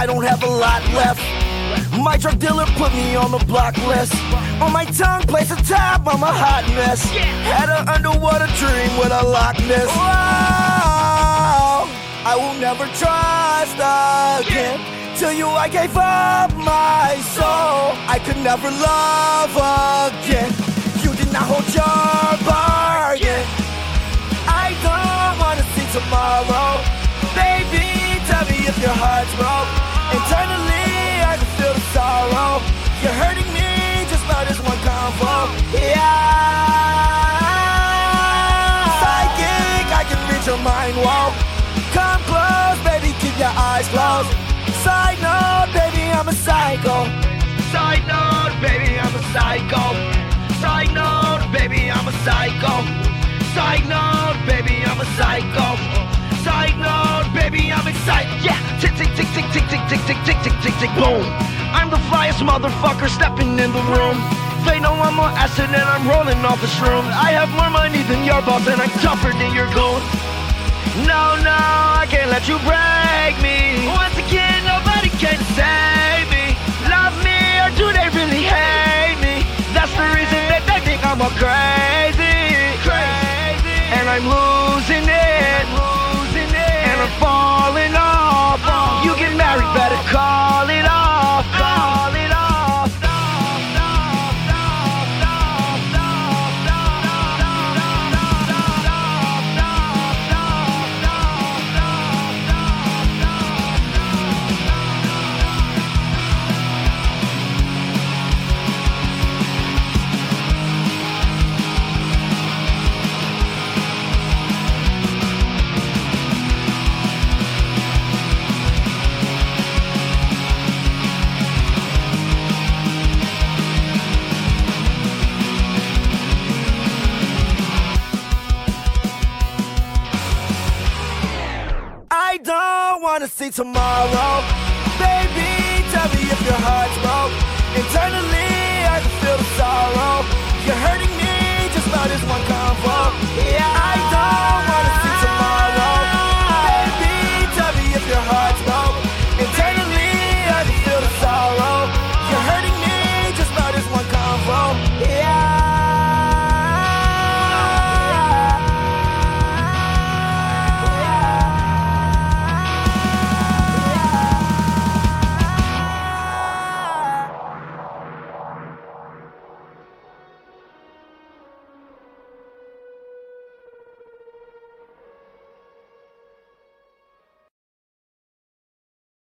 I don't have a lot left. My drug dealer put me on the block list. On my tongue, place a tab, I'm a hot mess. Had an underwater dream with a Loch Ness. Wow, I will never trust again. Till you, I gave up my soul. I could never love again. You did not hold your bargain. I don't wanna see tomorrow. Baby, tell me if your heart's broke. Internally, I can feel the sorrow. You're hurting me just by this one convo. Yeah. Psychic, I can read your mind, whoa. Come close, baby, keep your eyes closed. Side note, baby, I'm a psycho. Side note, baby, I'm a psycho. Side note, baby, I'm a psycho. Side note, baby, I'm a psycho. Side note, baby, I'm excited. Yeah, tick, tick, tick, tick, tick, tick, tick, tick, tick, tick, tick, tick, boom. I'm the flyest motherfucker stepping in the room. They know I'm more acid and I'm rolling off the shrooms. I have more money than your boss and I'm tougher than your goon. No, no, I can't let you break me. Once again, nobody can save me. Love me or do they really hate me? That's the reason that they think I'm all crazy. Crazy. And I'm losing it. And I'm falling off. You get married, better call it off. Call it off. I don't wanna see tomorrow. Baby, tell me if your heart's broke. Internally, I can feel the sorrow. You're hurting me just by this one convo. Yeah, I